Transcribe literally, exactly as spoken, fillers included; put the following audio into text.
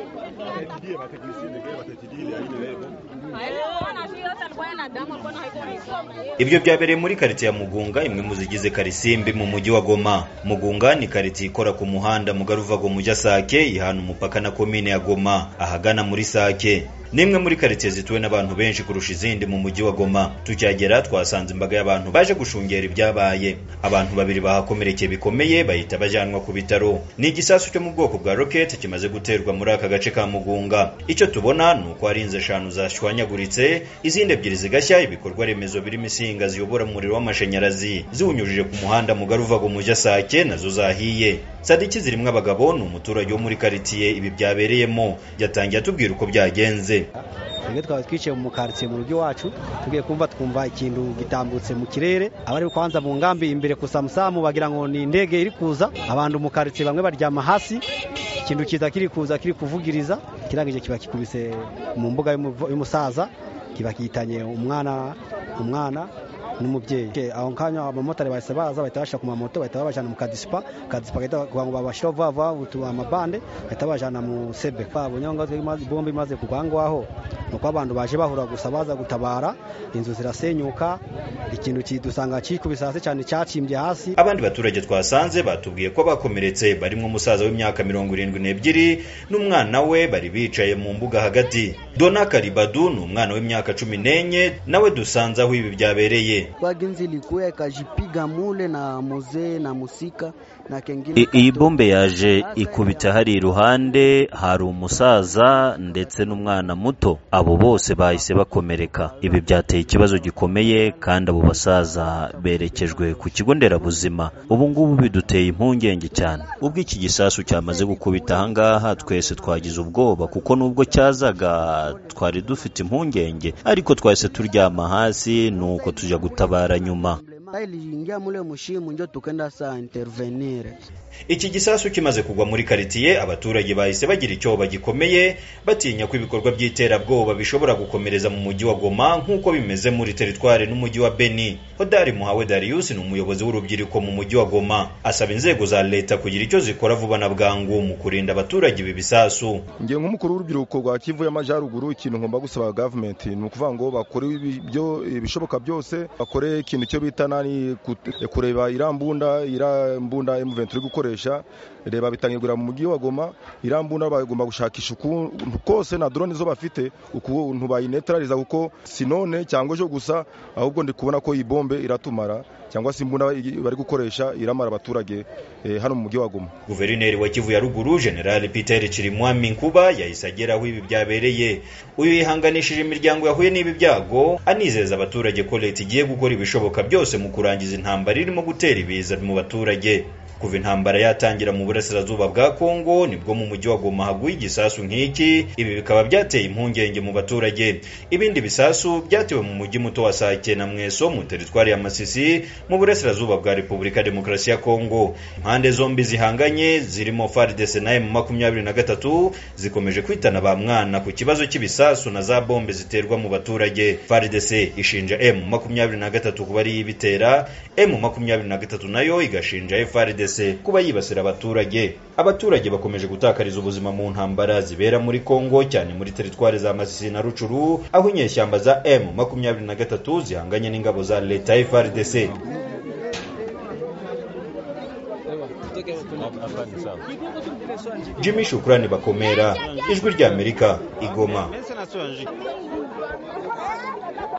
Ibyo byabereye muri quartier ya Mugunga, imwe mu zigize Karisimbi mu mujyi wa Goma. Mugunga ni quartier ikora ku muhanda Mugaruvago mujya Sake, ihana umupaka na komine ya Goma ahagana muri Sake. Nimwe muri quartier zituwe n'abantu benshi kurusha izindi mu mujyi wa Goma. Tucyagera twasanze imbaga y'abantu baje gushungera ibyabaye. Abantu babiri bahakomerekeye bikomeye bahita bajanwa ku bitaro. Ni igisasu cyo mu bwoko bwa rocket kimaze guterwa muri aka gace ka Mugunga. Icyo tubona nuko ari inze eshanu zashwanyaguritse, izindi ebyiri zigashya, ibikorwa remezo birimo insinga ziyobora umuriro w'amashanyarazi ziwunyujije ku muhanda Mugaruvago mujya Sake nazo zahiye. Sadiki zirimwe abagabo ni umuturage wo muri quartier ibi byabereyemo, yatangiye atubwira uko byagenze. Twebwe twaba twicaye mu quartier mu rugo wacu, tugiye kumva twumva ikintu gitambutse mu kirere, abari kwanza mu ngambi imbere kusamusamu bagira ngo ni indege iri kuza, abantu mu quartier bamwe baryama hasi, ikintu kiza kiri kuza kiri kuvugiriza, kirangije kiba kikubise mu mbuga y'umusaza, kiba kitanye umwana umwana n'umubyeyi. Aho nkanya abamotari bahise baza bahita bashaka ku mamoto, bahita babajana mu kadisipa kadisipa gahita kugira babashira vava utu amabande, bahita bajana mu sebe kwabo nyonga bombe imaze kugwangwaho, nuko abantu baje bahura gusa baza gutabara, inzu zirasenyuka, ikintu kidusanga kikubisase cyane cyacimbye hasi. Abandi baturage twasanze batubwiye ko bakomeretse barimo umusaza w'imyaka mirongo irindwi n'ebyiri n'umwana we bari bicaye mu mbuga hagati. Dona Karibadu ni umwana w'imyaka cumi n'enye nawe dusanze aho ibi byabereye. Wagenzi likuwa ikajipiga mule na muzee na musika na kengine. Iyi bombe yaje ikubita hari iruhande, hari umusaza ndetse n'umwana muto, abo bose bahise bakomereka. Ibi byateye ikibazo gikomeye kandi abo basaza berekejwe ku kigo nderabuzima. Ubu ngubu biduteye impungenge cyane. Ubwo iki gisasu cyamaze gukubita ahangaha twese twagize ubwoba, kuko nubwo cyazaga twari dufite impungenge, ariko twahise turyama hasi nuko tujya gutabara nyuma. Iki gisasu kimaze kugwa muri quartier, abaturage bahise bagira icyoba gikomeye batinya ko ibikorwa by'iterabwoba bishobora gukomereza mu mujyi wa Goma nk'uko bimeze muri territoire n'umujyi wa Beni. Hodari Muhawe Darius ni umuyobozi w'urubyiruko mu mujyi wa Goma, asaba inzego za leta kugira icyo zikora vuba na bwangu mu kurinda abaturage ibi bisasu. Ngiye nk'umukuru w'urubyiruko rwa Kivu y'Amajyaruguru, ikintu ngomba gusaba government ni ukuvuga ngo bakore ibyo bishoboka byose, bakore ikintu cyo bita nani kureba irambunda irambunda M vingt-trois gukoresha, reba bitangirwa mu mujyi wa Goma, irambunda bagomba gushakisha ukuntu kose na drone zo bafite ukuntu bayineutraliza, kuko sinone cyangwa jo gusa, ahubwo ndi kubona ko iyi bombe iratumara cyangwa se imbunda bari gukoresha iramara abaturage eh, hano mu mujyi wa Goma. Guverineri wa Kivu ya Ruguru General Peter Chirimwami Nkuba yahise ageraho ibi byabereye. Uyu yihanganishije imiryango yahuye n'ibi byago, anizeza abaturage ko leta igiye gukora ibishoboka byose mu kurangiza intambara irimo gutera ibiza mu baturage. Kuva intambara yatangira mu burasirazuba bwa Kongo nibwo mu mujyi wa Goma haguye igisasu nk'iki, ibi bikaba byateye impungenge mu baturage. Ibindi bisasu byatewe mu mujyi muto wa Sake na Mweso mu territoire ya Masisi mu burasirazuba bwa Repubulika Demokarasi ya Kongo. Impande zombi zihanganye zirimo F A R D C na M makumyabiri na gatatu zikomeje kwitana ba mwana ku kibazo cy'ibisasu na za bombe ziterwa mu baturage. F A R D C ishinja M makumyabiri na gatatu kuba ari ibitera, M makumyabiri na gatatu nayo igashinja F A R D C kuba yibasira abaturage. Abaturage bakomeje gutakariza ubuzima mu ntambara zibera muri Kongo, cyane muri territoire za Masisi na Rucuru, aho inyeshyamba za M makumyabiri na gatatu zihanganye n'ingabo za leta F A R D C. Jimmy Shukrani Bakomera, Ijwi ry'Amerika, Igoma.